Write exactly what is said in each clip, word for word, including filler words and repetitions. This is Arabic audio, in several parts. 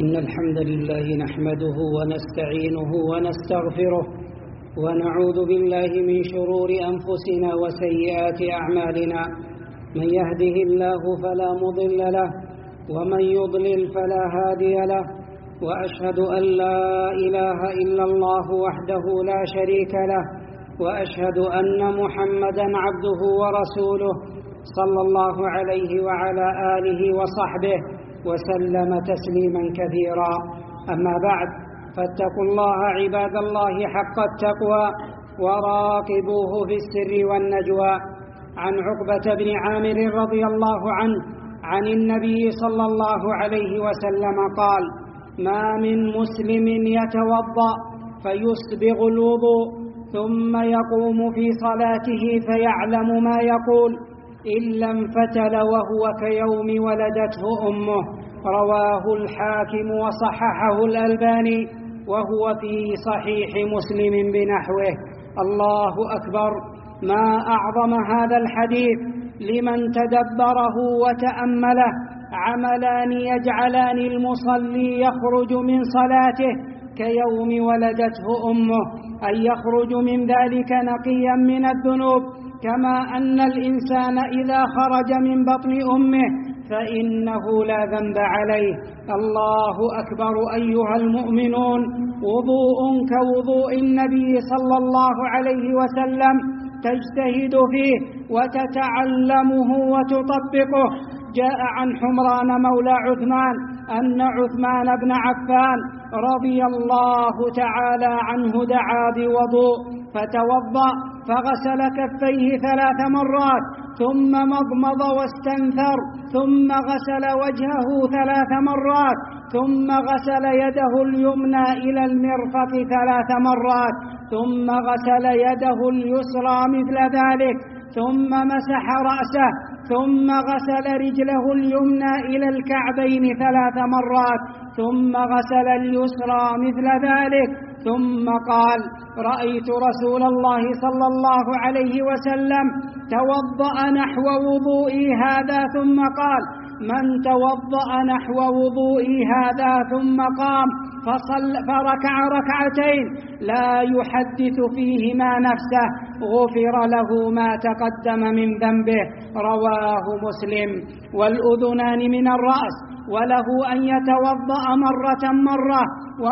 إن الحمد لله نحمده ونستعينه ونستغفره ونعوذ بالله من شرور أنفسنا وسيئات أعمالنا. من يهده الله فلا مضل له ومن يضلل فلا هادي له، وأشهد أن لا إله إلا الله وحده لا شريك له، وأشهد أن محمدًا عبده ورسوله صلى الله عليه وعلى آله وصحبه وسلم تسليما كثيرا. أما بعد، فاتقوا الله عباد الله حق التقوى وراقبوه في السر والنجوى. عن عقبة بن عامر رضي الله عنه عن النبي صلى الله عليه وسلم قال: ما من مسلم يتوضأ فيسبغ الوضوء ثم يقوم في صلاته فيعلم ما يقول إلا انفتل وهو كيوم ولدته أمه. رواه الحاكم وصححه الألباني وهو في صحيح مسلم بنحوه. الله أكبر، ما أعظم هذا الحديث لمن تدبره وتأمله. عملان يجعلان المصلي يخرج من صلاته كيوم ولدته أمه، أن يخرج من ذلك نقيا من الذنوب، كما أن الإنسان إذا خرج من بطن أمه فإنه لا ذنب عليه. الله أكبر أيها المؤمنون، وضوء كوضوء النبي صلى الله عليه وسلم تجتهد فيه وتتعلمه وتطبقه. جاء عن حمران مولى عثمان أن عثمان بن عفان رضي الله تعالى عنه دعا بوضوء فتوضأ فغسل كفيه ثلاث مرات، ثم مضمض واستنثر، ثم غسل وجهه ثلاث مرات، ثم غسل يده اليمنى إلى المرفق ثلاث مرات، ثم غسل يده اليسرى مثل ذلك، ثم مسح رأسه، ثم غسل رجله اليمنى إلى الكعبين ثلاث مرات، ثم غسل اليسرى مثل ذلك، ثم قال: رأيت رسول الله صلى الله عليه وسلم توضأ نحو وضوئي هذا، ثم قال: من توضأ نحو وضوئي هذا ثم قام فصل فركع ركعتين لا يحدث فيهما نفسه غفر له ما تقدم من ذنبه. رواه مسلم. والأذنان من الرأس، وله أن يتوضأ مرة مرة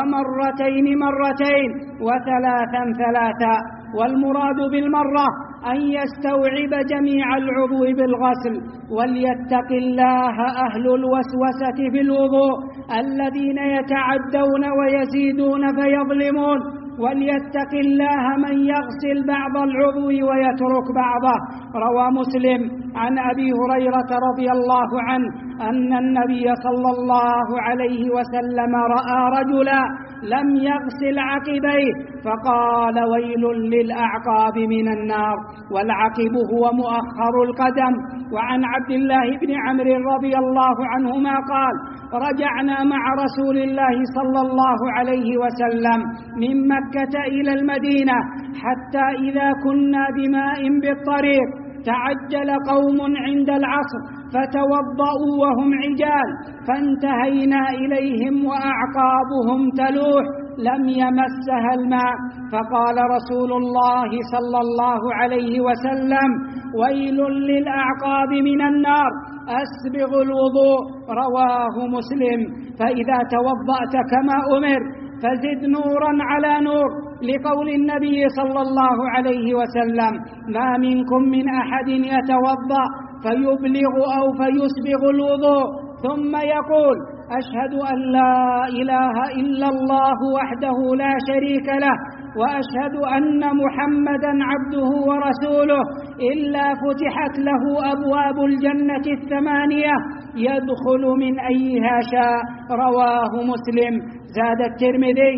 ومرتين مرتين وثلاثا ثلاثا. والمراد بالمرة أن يستوعب جميع العضو بالغسل. وليتق الله أهل الوسوسة في الوضوء الذين يتعدون ويزيدون فيظلمون. وليتق الله من يغسل بعض العضو ويترك بعضه. روى مسلم عن أبي هريرة رضي الله عنه أن النبي صلى الله عليه وسلم رأى رجلا لم يغسل عقبيه فقال: ويل للأعقاب من النار. والعقب هو مؤخر القدم. وعن عبد الله بن عمرو رضي الله عنهما قال: رجعنا مع رسول الله صلى الله عليه وسلم من مكة إلى المدينة، حتى إذا كنا بماء بالطريق تعجل قوم عند العصر فتوضأوا وهم عجال، فانتهينا إليهم وأعقابهم تلوح لم يمسها الماء، فقال رسول الله صلى الله عليه وسلم: ويل للأعقاب من النار، أسبغ الوضوء. رواه مسلم. فإذا توضأت كما أمر فزد نورا على نور، لقول النبي صلى الله عليه وسلم: ما منكم من أحد يتوضأ فيبلغ أو فيسبغ الوضوء ثم يقول: أشهد أن لا إله إلا الله وحده لا شريك له، وأشهد أن محمدًا عبده ورسوله، إلا فتحت له أبواب الجنة الثمانية يدخل من أيها شاء. رواه مسلم. زاد الترمذي: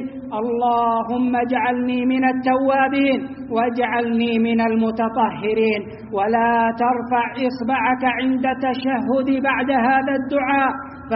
اللهم اجعلني من التوابين واجعلني من المتطهرين. ولا ترفع إصبعك عند تشهد بعد هذا الدعاء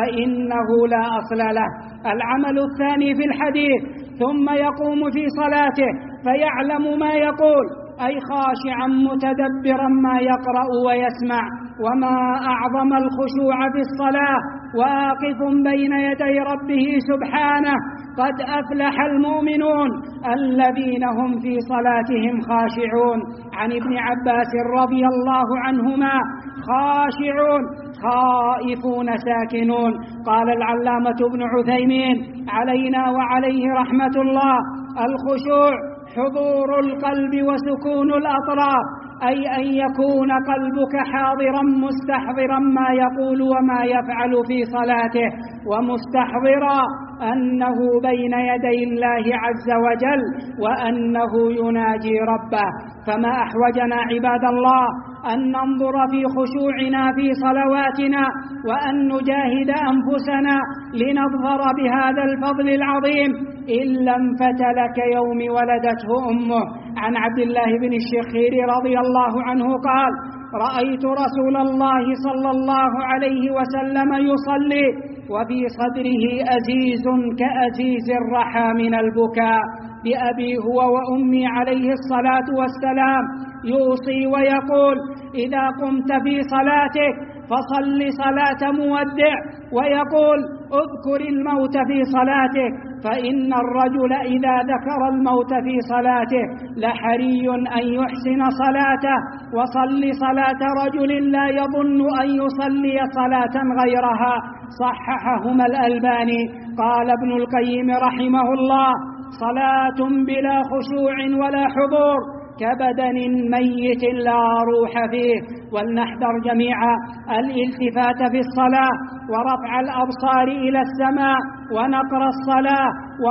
فإنه لا أصل له. العمل الثاني في الحديث: ثم يقوم في صلاته فيعلم ما يقول أي خاشعا متدبرا ما يقرأ ويسمع. وما أعظم الخشوع في الصلاة، واقف بين يدي ربه سبحانه. قد أفلح المؤمنون الذين هم في صلاتهم خاشعون. عن ابن عباس رضي الله عنهما: خاشعون خائفون ساكنون. قال العلامة ابن عثيمين علينا وعليه رحمة الله: الخشوع حضور القلب وسكون الأطراف، أي أن يكون قلبك حاضرا مستحضرا ما يقول وما يفعل في صلاته، ومستحضرا أنه بين يدي الله عز وجل وأنه يناجي ربه. فما أحوجنا عباد الله أن ننظر في خشوعنا في صلواتنا، وأن نجاهد أنفسنا لنظهر بهذا الفضل العظيم إن لم فتل كيوم ولدته أمه. عن عبد الله بن الشخير رضي الله عنه قال: رأيت رسول الله صلى الله عليه وسلم يصلي وفي صدره أزيز كأزيز الرحى من البكاء، بأبي هو وأمي عليه الصلاة والسلام، يوصي ويقول: إذا قمت في صلاتك فصل صلاة مودع، ويقول: اذكر الموت في صلاتك، فإن الرجل إذا ذكر الموت في صلاته لحري أن يحسن صلاته، وصل صلاة رجل لا يظن أن يصلي صلاة غيرها. صححهما الألباني. قال ابن القيم رحمه الله: صلاة بلا خشوع ولا حضور كبدن ميت لا روح فيه. ولنحذر جميعا الالتفات في الصلاة ورفع الأبصار إلى السماء ونقر الصلاة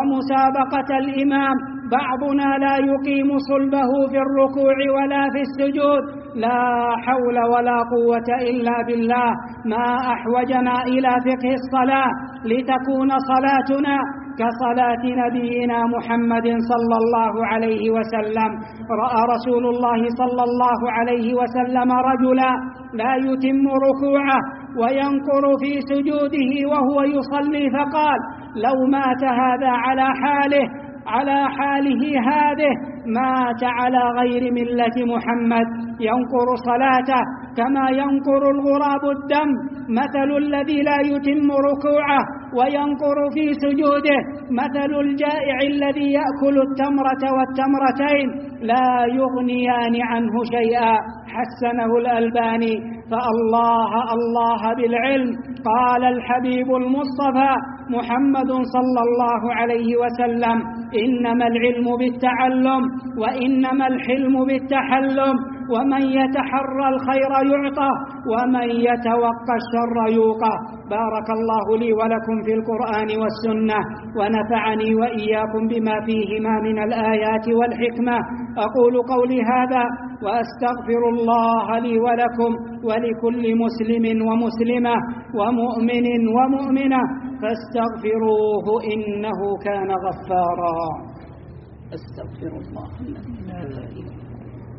ومسابقة الإمام. بعضنا لا يقيم صلبه في الركوع ولا في السجود. لا حول ولا قوة إلا بالله. ما أحوجنا إلى فقه الصلاة لتكون صلاتنا كصلاة نبينا محمد صلى الله عليه وسلم. رأى رسول الله صلى الله عليه وسلم رجلا لا يتم ركوعه وينقر في سجوده وهو يصلي، فقال: لو مات هذا على حاله على حاله هذه مات على غير ملة محمد. ينقر صلاته كما ينقر الغراب الدم، مثل الذي لا يتم ركوعه وينقر في سجوده مثل الجائع الذي يأكل التمرة والتمرتين لا يغنيان عنه شيئا. حسنه الألباني. فالله الله بالعلم. قال الحبيب المصطفى محمد صلى الله عليه وسلم: إنما العلم بالتعلم وإنما الحلم بالتحلم، ومن يتحرى الخير يعطى ومن يتوقى الشر يوقى. بارك الله لي ولكم في القرآن والسنة، ونفعني وإياكم بما فيهما من الآيات والحكمة. أقول قولي هذا وأستغفر الله لي ولكم ولكل مسلم ومسلمة ومؤمن ومؤمنة، فاستغفروه إنه كان غفارا. أستغفر الله الذي لا إله إلا هو.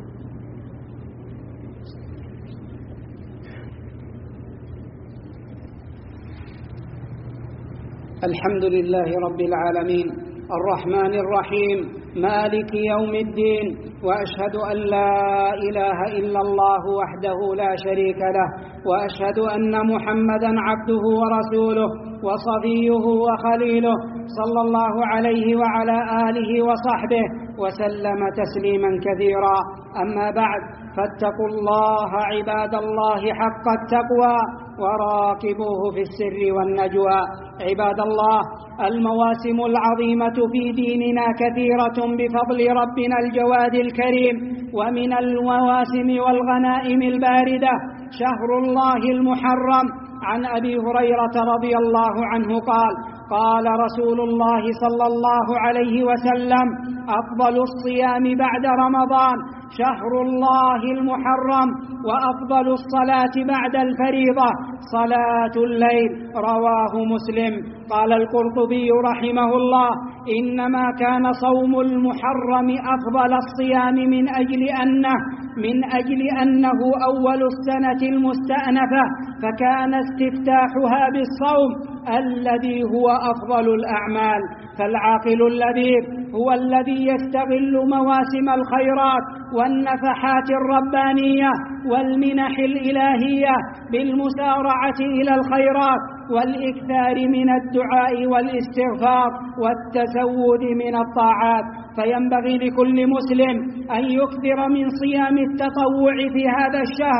الحمد لله رب العالمين الرحمن الرحيم مالك يوم الدين، وأشهد أن لا إله إلا الله وحده لا شريك له، وأشهد أن محمدا عبده ورسوله وصفيه وخليله صلى الله عليه وعلى آله وصحبه وسلم تسليما كثيرا. أما بعد، فاتقوا الله عباد الله حق التقوى وراقبوه في السر والنجوى. عباد الله، المواسم العظيمة في ديننا كثيرة بفضل ربنا الجواد الكريم، ومن المواسم والغنائم الباردة شهر الله المحرم. عن أبي هريرة رضي الله عنه قال: قال رسول الله صلى الله عليه وسلم: أفضل الصيام بعد رمضان شهر الله المحرم، وأفضل الصلاة بعد الفريضة صلاة الليل. رواه مسلم. قال القرطبي رحمه الله: إنما كان صوم المحرم أفضل الصيام من أجل أنه من أجل أنه أول السنة المستأنفة، فكان استفتاحها بالصوم الذي هو أفضل الأعمال. فالعاقل اللبيب هو الذي يستغل مواسم الخيرات والنفحات الربانية والمنح الإلهية بالمسارعة إلى الخيرات والإكثار من الدعاء والاستغفار والتزود من الطاعات. فينبغي لكل مسلم أن يكثر من صيام التطوع في هذا الشهر،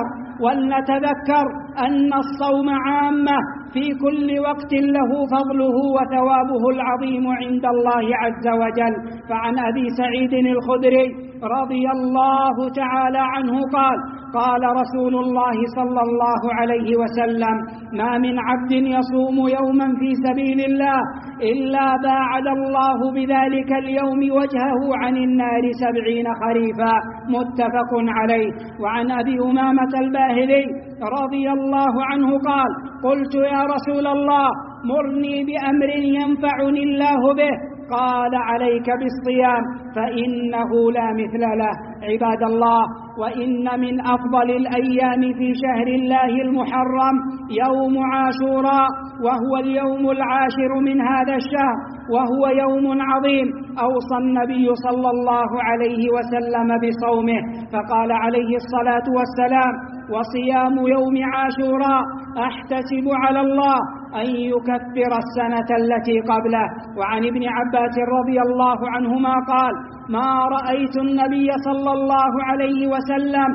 ولنتذكر أن الصوم عامة في كل وقت له فضله وثوابه العظيم عند الله عز وجل. فعن أبي سعيد الخدري رضي الله تعالى عنه قال: قال رسول الله صلى الله عليه وسلم: ما من عبد يصوم يوما في سبيل الله إلا باعد الله بذلك اليوم وجهه عن النار سبعين خريفا. متفق عليه. وعن أبي أمامة الباهلي رضي الله عنه قال: قلت يا رسول الله مرني بأمر ينفعني الله به. قال: عليك بالصيام فإنه لا مثل له. عباد الله، وإن من أفضل الأيام في شهر الله المحرم يوم عاشوراء، وهو اليوم العاشر من هذا الشهر، وهو يوم عظيم أوصى النبي صلى الله عليه وسلم بصومه، فقال عليه الصلاة والسلام: وصيام يوم عاشوراء أحتسب على الله أن يكفر السنة التي قبله. وعن ابن عباس رضي الله عنهما قال: ما رأيت النبي صلى الله عليه وسلم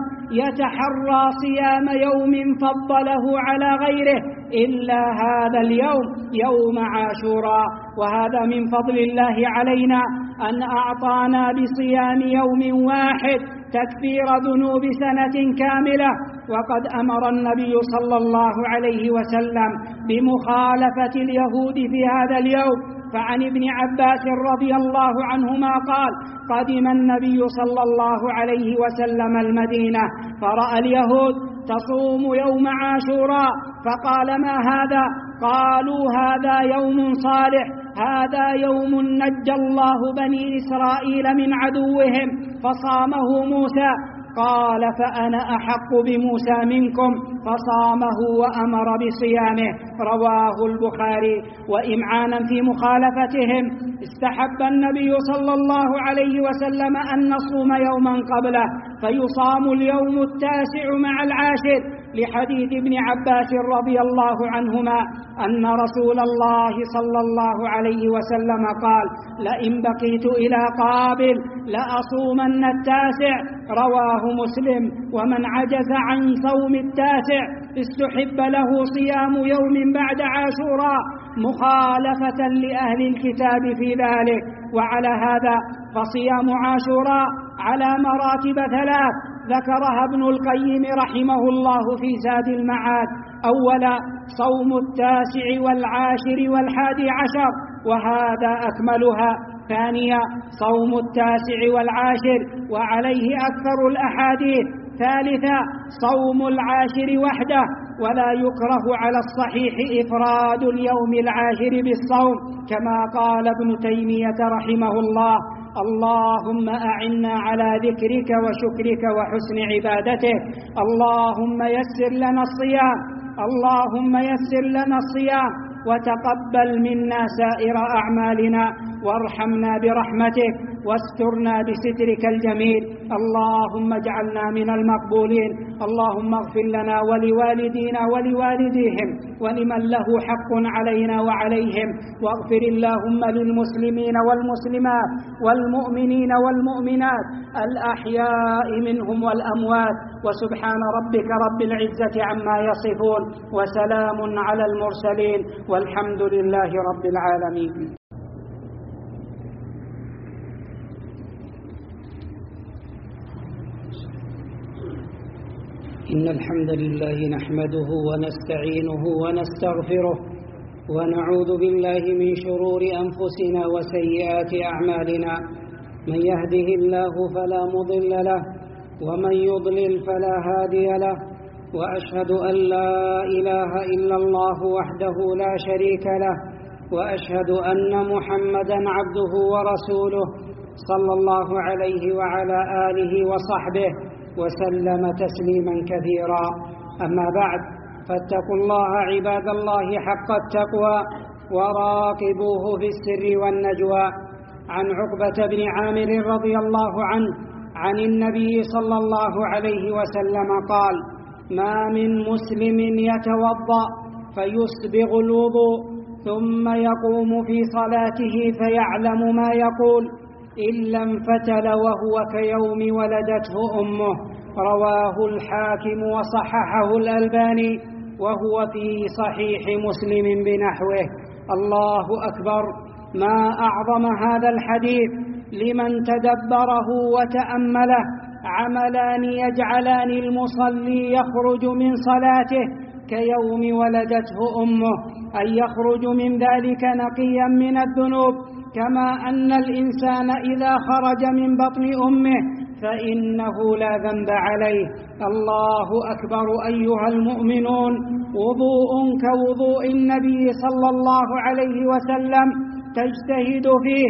يتحرى صيام يوم فضله على غيره إلا هذا اليوم، يوم عاشوراء. وهذا من فضل الله علينا أن أعطانا بصيام يوم واحد تكفير ذنوب سنة كاملة. وقد أمر النبي صلى الله عليه وسلم بمخالفة اليهود في هذا اليوم. فعن ابن عباس رضي الله عنهما قال: قدم النبي صلى الله عليه وسلم المدينة فرأى اليهود تصوم يوم عاشوراء، فقال: ما هذا؟ قالوا: هذا يوم صالح، هذا يوم نجى الله بني إسرائيل من عدوهم فصامه موسى. قال: فأنا أحق بموسى منكم، فصامه وأمر بصيامه. رواه البخاري. وإمعانا في مخالفتهم استحب النبي صلى الله عليه وسلم أن نصوم يوما قبله فيصام اليوم التاسع مع العاشر، لحديث ابن عباس رضي الله عنهما أن رسول الله صلى الله عليه وسلم قال: لئن بقيت إلى قابل لأصومن التاسع. رواه مسلم. ومن عجز عن صوم التاسع استحب له صيام يوم بعد عاشوراء مخالفة لأهل الكتاب في ذلك. وعلى هذا فصيام عاشوراء على مراتب ثلاث ذكرها ابن القيم رحمه الله في زاد المعاد. أولا صوم التاسع والعاشر والحادي عشر، وهذا أكملها. ثانيا صوم التاسع والعاشر، وعليه أكثر الأحاديث. ثالثا صوم العاشر وحده، ولا يكره على الصحيح إفراد اليوم العاشر بالصوم، كما قال ابن تيمية رحمه الله: اللهم أعنا على ذكرك وشكرك وحسن عبادتك. اللهم يسر لنا الصيام، اللهم يسر لنا الصيام وتقبل منا سائر أعمالنا، وارحمنا برحمتك واسترنا بسترك الجميل. اللهم اجعلنا من المقبولين. اللهم اغفر لنا ولوالدينا ولوالديهم ولمن له حق علينا وعليهم، واغفر اللهم للمسلمين والمسلمات والمؤمنين والمؤمنات الأحياء منهم والأموات. وسبحان ربك رب العزة عما يصفون، وسلام على المرسلين، والحمد لله رب العالمين. إن الحمد لله نحمده ونستعينه ونستغفره، ونعوذ بالله من شرور أنفسنا وسيئات أعمالنا. من يهده الله فلا مضل له، ومن يضلل فلا هادي له. وأشهد أن لا إله إلا الله وحده لا شريك له، وأشهد أن محمدا عبده ورسوله صلى الله عليه وعلى آله وصحبه وسلم تسليما كثيرا. أما بعد، فاتقوا الله عباد الله حق التقوى، وراقبوه في السر والنجوى. عن عقبة بن عامر رضي الله عنه عن النبي صلى الله عليه وسلم قال: ما من مسلم يتوضأ فيسبغ الوضوء ثم يقوم في صلاته فيعلم ما يقول إلا انفتل وهو كيوم ولدته أمه. رواه الحاكم وصححه الألباني وهو في صحيح مسلم بنحوه. الله أكبر، ما أعظم هذا الحديث لمن تدبره وتأمله. عملان يجعلان المصلي يخرج من صلاته كيوم ولدته أمه، أي يخرج من ذلك نقيا من الذنوب، كما أن الإنسان إذا خرج من بطن أمه فإنه لا ذنب عليه. الله أكبر أيها المؤمنون، وضوء كوضوء النبي صلى الله عليه وسلم تجتهد فيه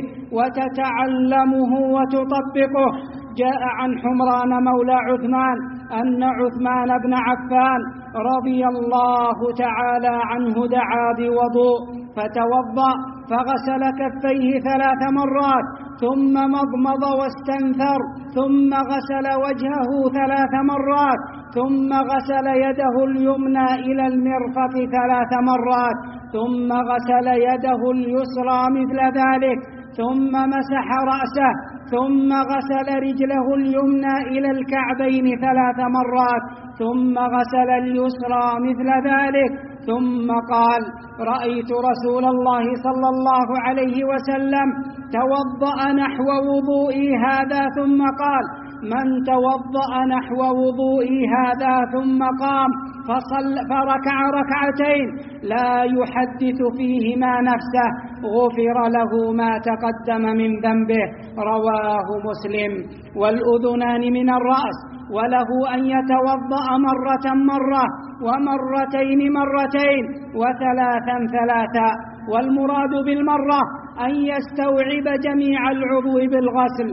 وتتعلمه وتطبقه. جاء عن حمران مولى عثمان أن عثمان بن عفان رضي الله تعالى عنه دعا بوضوء فتوضأ فغسل كفيه ثلاث مرات ثم مضمض واستنثر ثم غسل وجهه ثلاث مرات ثم غسل يده اليمنى إلى المرفق ثلاث مرات ثم غسل يده اليسرى مثل ذلك ثم مسح رأسه ثم غسل رجله اليمنى إلى الكعبين ثلاث مرات ثم غسل اليسرى مثل ذلك ثم قال: رأيت رسول الله صلى الله عليه وسلم توضأ نحو وضوئي هذا ثم قال: من توضأ نحو وضوئي هذا ثم قام فصل فركع ركعتين لا يحدث فيهما نفسه غفر له ما تقدم من ذنبه. رواه مسلم. والأذنان من الرأس، وله أن يتوضأ مرة مرة ومرتين مرتين وثلاثا ثلاثا. والمراد بالمرة أن يستوعب جميع العضو بالغسل.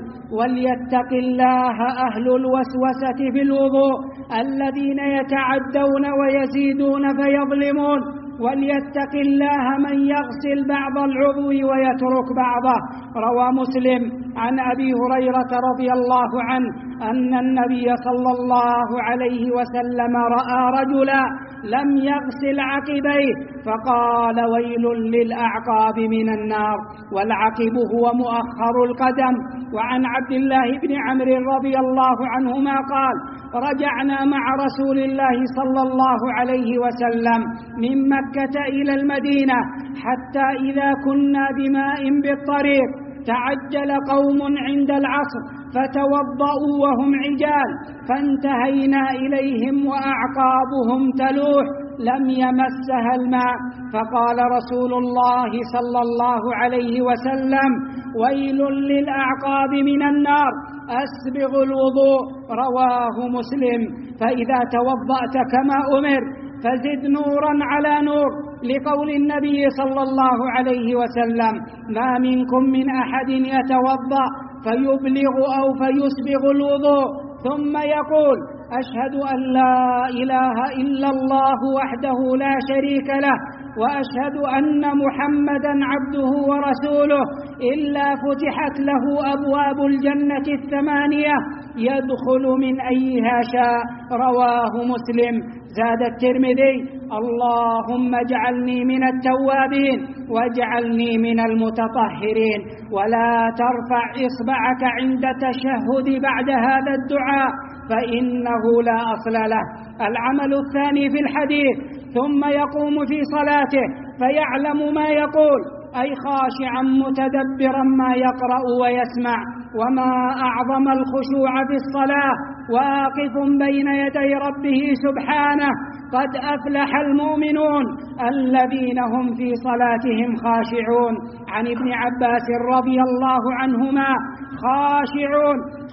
وليتق الله أهل الوسوسة في الوضوء الذين يتعدون ويزيدون فيظلمون. وليتق الله من يغسل بعض العضو ويترك بعضه. روى مسلم عن أبي هريرة رضي الله عنه أن النبي صلى الله عليه وسلم رأى رجلا لم يغسل عقبيه فقال: ويل للأعقاب من النار. والعقب هو مؤخر القدم. وعن عبد الله بن عمرو رضي الله عنهما قال: رجعنا مع رسول الله صلى الله عليه وسلم من مكة إلى المدينة حتى إذا كنا بماء بالطريق تعجل قوم عند العصر فتوضأوا وهم عجال فانتهينا إليهم وأعقابهم تلوح لم يمسها الماء فقال رسول الله صلى الله عليه وسلم: ويل للأعقاب من النار، أسبغ الوضوء. رواه مسلم. فإذا توضأت كما أمر فزد نورا على نور، لقول النبي صلى الله عليه وسلم: ما منكم من أحد يتوضأ فيبلغ أو فيسبغ الوضوء ثم يقول: أشهد أن لا إله إلا الله وحده لا شريك له وأشهد أن محمدا عبده ورسوله إلا فتحت له أبواب الجنة الثمانية يدخل من أيها شاء. رواه مسلم. زاد الترمذي: اللهم اجعلني من التوابين واجعلني من المتطهرين. ولا ترفع إصبعك عند التشهد بعد هذا الدعاء فإنه لا أصل له. العمل الثاني في الحديث: ثم يقوم في صلاته فيعلم ما يقول، أي خاشعا متدبرا ما يقرأ ويسمع. وما أعظم الخشوع في الصلاة، واقف بين يدي ربه سبحانه. قد أفلح المؤمنون الذين هم في صلاتهم خاشعون. عن ابن عباس رضي الله عنهما: خاشعون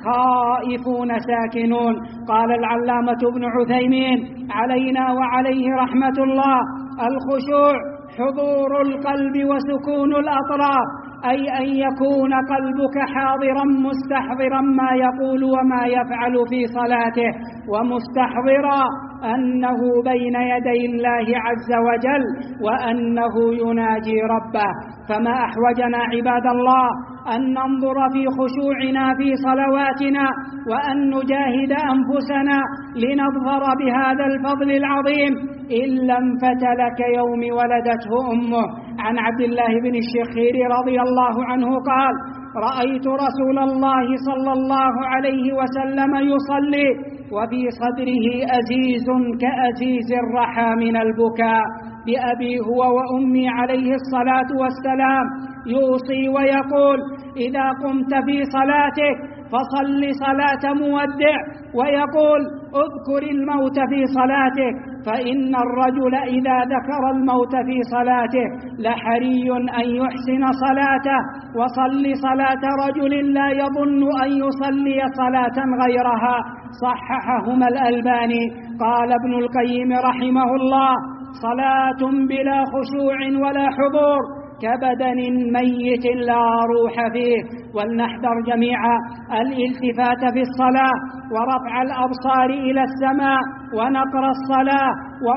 خائفون ساكنون. قال العلامة ابن عثيمين علينا وعليه رحمة الله: الخشوع حضور القلب وسكون الأطراف، أي أن يكون قلبك حاضرا مستحضرا ما يقول وما يفعل في صلاته، ومستحضرا أنه بين يدي الله عز وجل وأنه يناجي ربه. فما أحوجنا عباد الله أن ننظر في خشوعنا في صلواتنا، وأن نجاهد أنفسنا لنظهر بهذا الفضل العظيم إن لم فتل كيوم ولدته أمه. عن عبد الله بن الشخير رضي الله عنه قال: رأيت رسول الله صلى الله عليه وسلم يصلي وفي صدره أزيز كأزيز الرحى من البكاء، بأبي هو وأمي عليه الصلاة والسلام، يوصي ويقول: إذا قمت في صلاتك فصل صلاة مودع، ويقول: اذكر الموت في صلاتك، فإن الرجل إذا ذكر الموت في صلاته لحري أن يحسن صلاته، وصل صلاة رجل لا يظن أن يصلي صلاة غيرها. صححهما الألباني. قال ابن القيم رحمه الله: صلاة بلا خشوع ولا حضور كبدن ميت لا روح فيه. ولنحذر جميعا الالتفات في الصلاة ورفع الأبصار إلى السماء ونقر الصلاة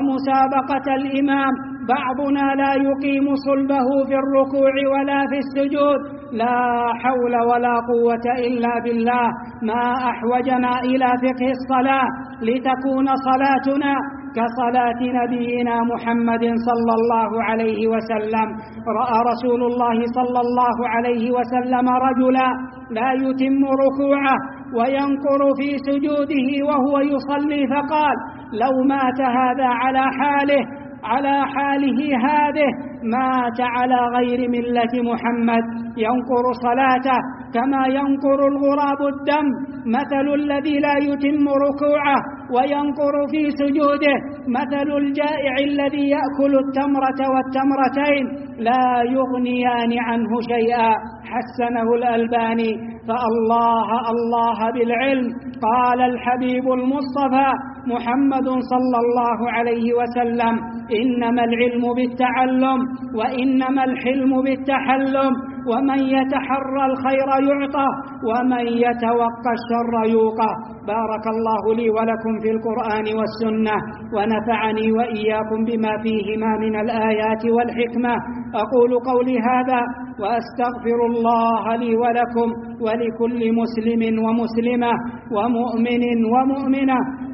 ومسابقة الإمام. بعضنا لا يقيم صلبه في الركوع ولا في السجود، لا حول ولا قوة إلا بالله. ما أحوجنا إلى فقه الصلاة لتكون صلاتنا كصلاة نبينا محمد صلى الله عليه وسلم. رأى رسول الله صلى الله عليه وسلم رجلا لا يتم ركوعه وينقر في سجوده وهو يصلي، فقال: لو مات هذا على حاله على حاله هذه مات على غير ملة محمد. ينقر صلاته كما ينقر الغراب الدم، مثل الذي لا يتم ركوعه وينقر في سجوده مثل الجائع الذي يأكل التمرة والتمرتين لا يغنيان عنه شيئا. حسنه الألباني. فالله الله بالعلم. قال الحبيب المصطفى محمد صلى الله عليه وسلم: إنما العلم بالتعلم وإنما الحلم بالتحلم، ومن يتحرى الخير يعطى ومن يتوقى الشر يوقى. بارك الله لي ولكم في القرآن والسنة، ونفعني وإياكم بما فيهما من الآيات والحكمة. أقول قولي هذا وأستغفر الله لي ولكم ولكل مسلم ومسلمة ومؤمن ومؤمنة،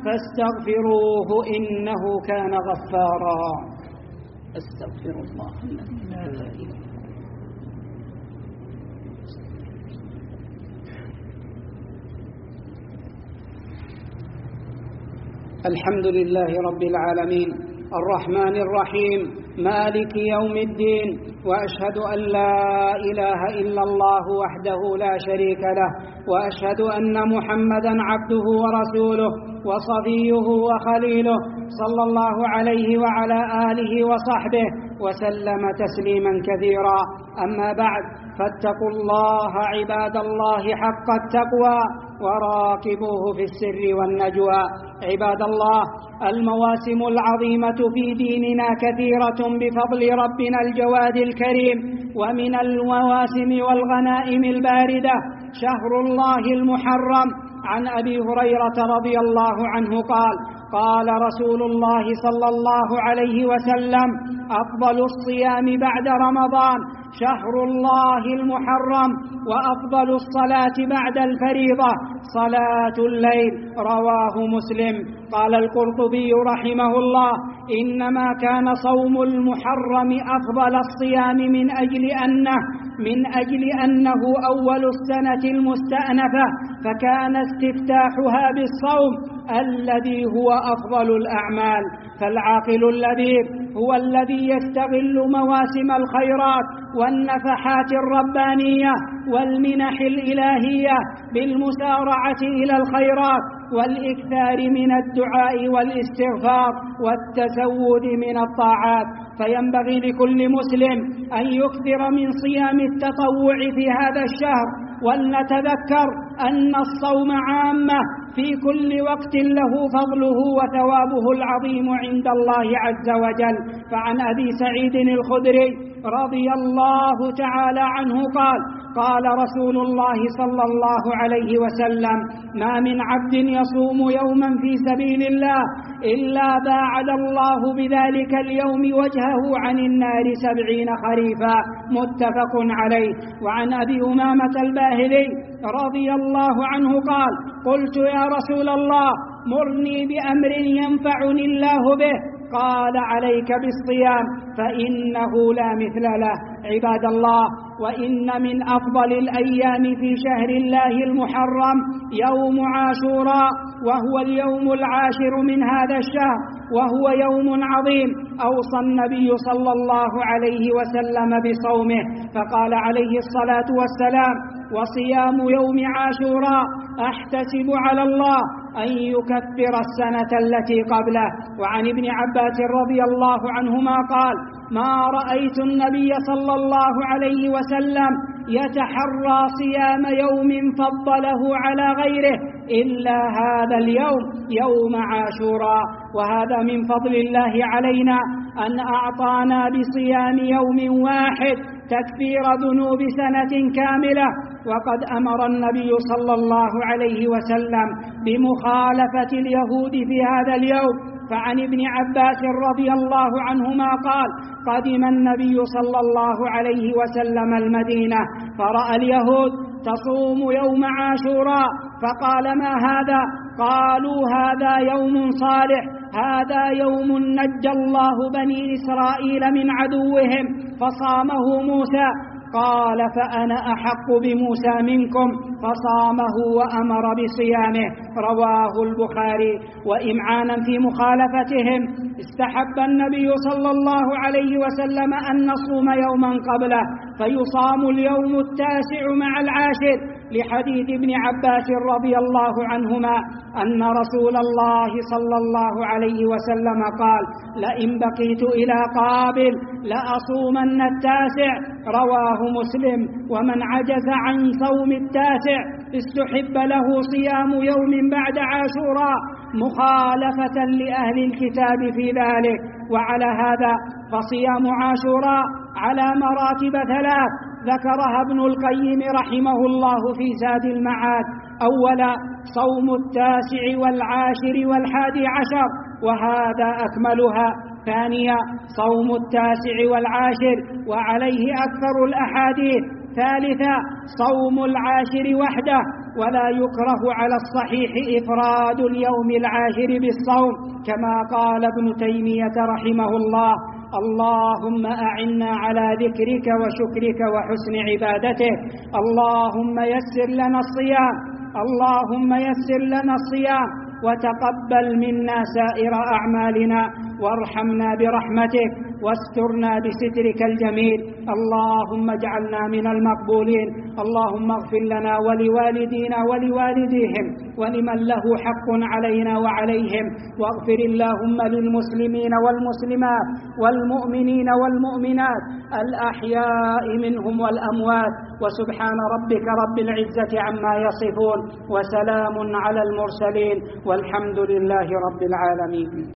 فاستغفروه إنه كان غفارا. أستغفر الله الذي لا إله إلا هو. الحمد لله رب العالمين الرحمن الرحيم مالك يوم الدين، وأشهد أن لا إله إلا الله وحده لا شريك له، وأشهد أن محمدا عبده ورسوله وصفيه وخليله، صلى الله عليه وعلى آله وصحبه وسلم تسليما كثيرا. أما بعد، فاتقوا الله عباد الله حق التقوى وراقبوه في السر والنجوى. عباد الله، المواسم العظيمة في ديننا كثيرة بفضل ربنا الجواد الكريم، ومن المواسم والغنائم الباردة شهر الله المحرم. عن أبي هريرة رضي الله عنه قال: قال رسول الله صلى الله عليه وسلم: أفضل الصيام بعد رمضان شهر الله المحرم، وأفضل الصلاة بعد الفريضة صلاة الليل. رواه مسلم. قال القرطبي رحمه الله: إنما كان صوم المحرم أفضل الصيام من أجل أنه من أجل أنه أول السنة المستأنفة، فكان استفتاحها بالصوم الذي هو أفضل الأعمال. فالعاقل اللبيب هو الذي يستغل مواسم الخيرات والنفحات الربانية والمنح الإلهية بالمسارعة إلى الخيرات والإكثار من الدعاء والاستغفار والتزود من الطاعات. فينبغي لكل مسلم أن يكثر من صيام التطوع في هذا الشهر ولنتذكر أن الصوم عامة في كل وقت له فضله وثوابه العظيم عند الله عز وجل. فعن أبي سعيد الخدري رضي الله تعالى عنه قال قال رسول الله صلى الله عليه وسلم: ما من عبد يصوم يوما في سبيل الله إلا باعد الله بذلك اليوم وجهه عن النار سبعين خريفا. متفق عليه. وعن أبي أمامة الباهلي رضي الله عنه قال: قلت يا رسول الله مرني بأمر ينفعني الله به. قال: عليك بالصيام فإنه لا مثل له. عباد الله، وإن من أفضل الأيام في شهر الله المحرم يوم عاشوراء، وهو اليوم العاشر من هذا الشهر، وهو يوم عظيم أوصى النبي صلى الله عليه وسلم بصومه، فقال عليه الصلاة والسلام: وصيام يوم عاشوراء أحتسب على الله أن يكفر السنة التي قبله. وعن ابن عباس رضي الله عنهما قال: ما رأيت النبي صلى الله عليه وسلم يتحرى صيام يوم فضله على غيره إلا هذا اليوم، يوم عاشوراء. وهذا من فضل الله علينا أن أعطانا بصيام يوم واحد تكفير ذنوب سنة كاملة. وقد أمر النبي صلى الله عليه وسلم بمخالفة اليهود في هذا اليوم. فعن ابن عباس رضي الله عنهما قال: قدم النبي صلى الله عليه وسلم المدينة فرأى اليهود تصوم يوم عاشوراء، فقال: ما هذا؟ قالوا: هذا يوم صالح، هذا يوم نجى الله بني إسرائيل من عدوهم فصامه موسى. قال: فأنا أحق بموسى منكم، فصامه وأمر بصيامه. رواه البخاري. وإمعانا في مخالفتهم استحب النبي صلى الله عليه وسلم أن نصوم يوما قبله فيصام اليوم التاسع مع العاشر، لحديث ابن عباس رضي الله عنهما أن رسول الله صلى الله عليه وسلم قال: لئن بقيت إلى قابل لأصومن التاسع. رواه مسلم. ومن عجز عن صوم التاسع استحب له صيام يوم بعد عاشوراء مخالفة لأهل الكتاب في ذلك. وعلى هذا فصيام عاشوراء على مراتب ثلاث ذكرها ابن القيم رحمه الله في زاد المعاد. أولا صوم التاسع والعاشر والحادي عشر، وهذا أكملها. ثانيا صوم التاسع والعاشر، وعليه أكثر الأحاديث. ثالثا صوم العاشر وحده، ولا يكره على الصحيح إفراد اليوم العاشر بالصوم، كما قال ابن تيمية رحمه الله: اللهم أعنا على ذكرك وشكرك وحسن عبادتك. اللهم يسر لنا الصيام، اللهم يسر لنا الصيام وتقبل منا سائر أعمالنا، وارحمنا برحمتك واسترنا بسترك الجميل. اللهم اجعلنا من المقبولين. اللهم اغفر لنا ولوالدينا ولوالديهم ولمن له حق علينا وعليهم، واغفر اللهم للمسلمين والمسلمات والمؤمنين والمؤمنات الأحياء منهم والأموات. وسبحان ربك رب العزة عما يصفون، وسلام على المرسلين، والحمد لله رب العالمين.